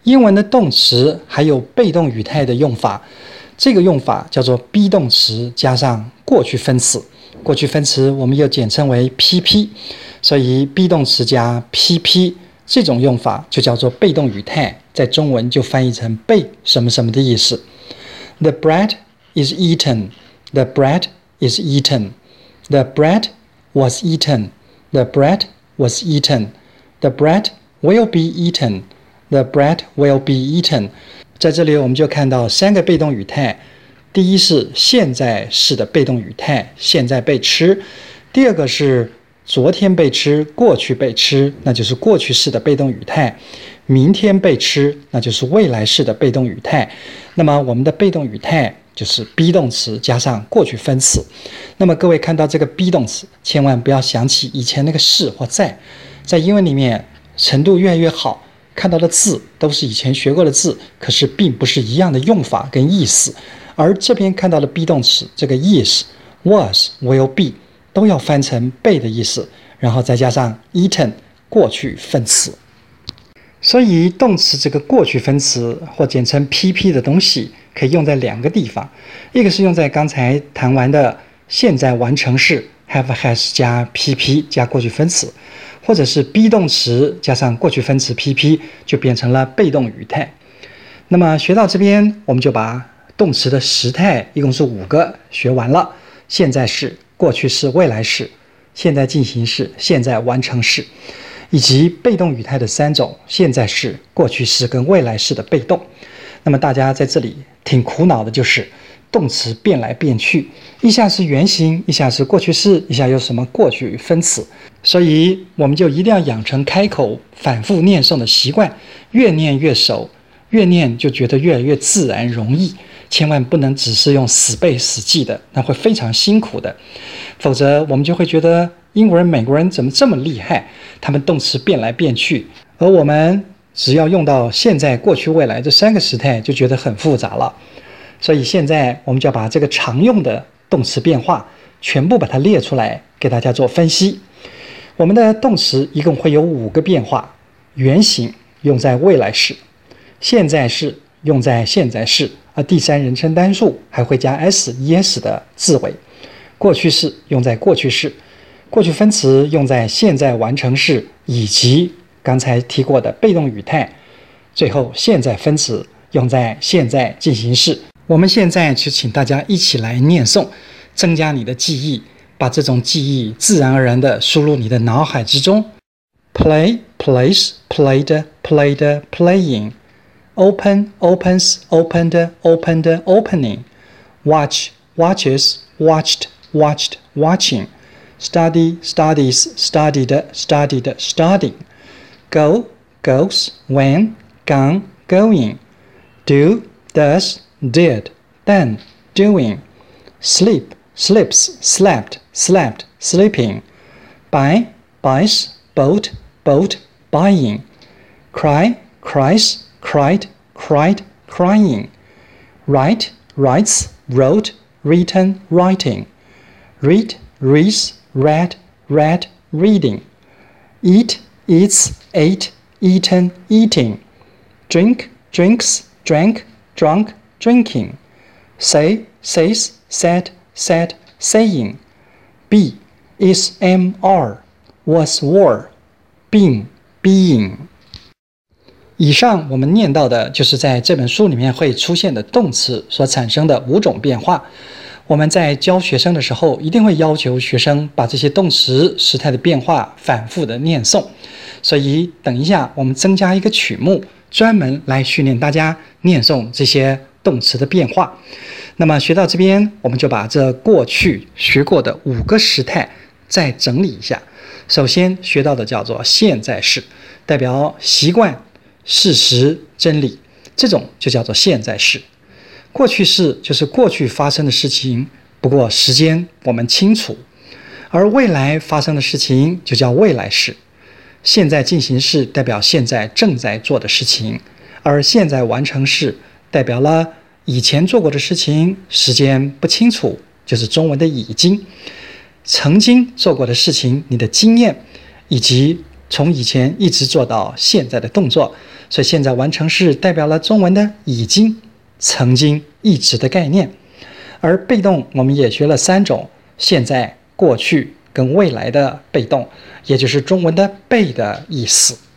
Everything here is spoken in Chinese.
英文的动词还有被动语态的用法，这个用法叫做 be 动词加上过去分词。过去分词我们又简称为 PP， 所以 be 动词加 PP 这种用法就叫做被动语态，在中文就翻译成被什么什么的意思。The bread is eaten. The bread is eaten. The bread was eaten. The bread was eaten. The bread will be eaten. The bread will be eaten. 在这里我们就看到三个被动语态。第一是现在式的被动语态，现在被吃。第二个是昨天被吃，过去被吃，那就是过去式的被动语态。明天被吃，那就是未来式的被动语态。那么我们的被动语态就是 be 动词加上过去分词。那么各位看到这个 be 动词，千万不要想起以前那个是或在英文里面程度越来越好，看到的字都是以前学过的字，可是并不是一样的用法跟意思。而这边看到的 be 动词，这个 is, was, will be 都要翻成被的意思，然后再加上 eaten 过去分词。所以动词这个过去分词或简称 PP 的东西可以用在两个地方，一个是用在刚才谈完的现在完成式 have has 加 PP 加过去分词，或者是 be 动词加上过去分词 PP 就变成了被动语态。那么学到这边，我们就把动词的时态一共是5个学完了，现在式、过去式、未来式、现在进行式、现在完成式，以及被动语态的3种，现在式、过去式跟未来式的被动。那么大家在这里挺苦恼的就是动词变来变去，一下是原形，一下是过去式，一下又什么过去分词，所以我们就一定要养成开口反复念诵的习惯，越念越熟，越念就觉得越来越自然容易，千万不能只是用死背死记的，那会非常辛苦的。否则我们就会觉得英国人、美国人怎么这么厉害，他们动词变来变去，而我们只要用到现在、过去、未来这3个时态就觉得很复杂了。所以现在我们就要把这个常用的动词变化全部把它列出来给大家做分析。我们的动词一共会有5个变化，原形用在未来式，现在式用在现在式，而第3人称单数还会加 s、es 的字尾。过去式用在过去式，过去分词用在现在完成式以及刚才提过的被动语态，最后现在分词用在现在进行式。我们现在就请大家一起来念诵，增加你的记忆，把这种记忆自然而然地输入你的脑海之中。Play, plays, played, played, playing. Open, opens, opened, opened, opening. Watch, watches, watched, watched, watching. Study, studies, studied, studied, studying. Go, goes, went, gone, going. Do, does, did, done, doing. Sleep, sleeps, slept, slept, sleeping. Buy, buys, bought, bought, buying. Cry, cries, cried, cried, crying. Write, writes, wrote, written, writing. Read, reads, read, read, reading. Eat, eats, ate, eaten, eating. Drink, drinks, drank, drunk, drinking. Say, says, said, said, saying. Be, is, am, are, was, were, been, being. 以上我们念到的就是在这本书里面会出现的动词所产生的5种变化。我们在教学生的时候，一定会要求学生把这些动词时态的变化反复的念诵。所以等一下我们增加一个曲目，专门来训练大家念诵这些动词的变化。那么学到这边，我们就把这过去学过的5个时态再整理一下。首先学到的叫做现在式，代表习惯、事实、真理，这种就叫做现在式。过去式就是过去发生的事情，不过时间我们清楚。而未来发生的事情就叫未来式。现在进行式代表现在正在做的事情，而现在完成式代表了以前做过的事情，时间不清楚，就是中文的已经。曾经做过的事情，你的经验，以及从以前一直做到现在的动作，所以现在完成式代表了中文的已经、曾经、一直的概念。而被动我们也学了3种：现在、过去跟未来的被动，也就是中文的被的意思。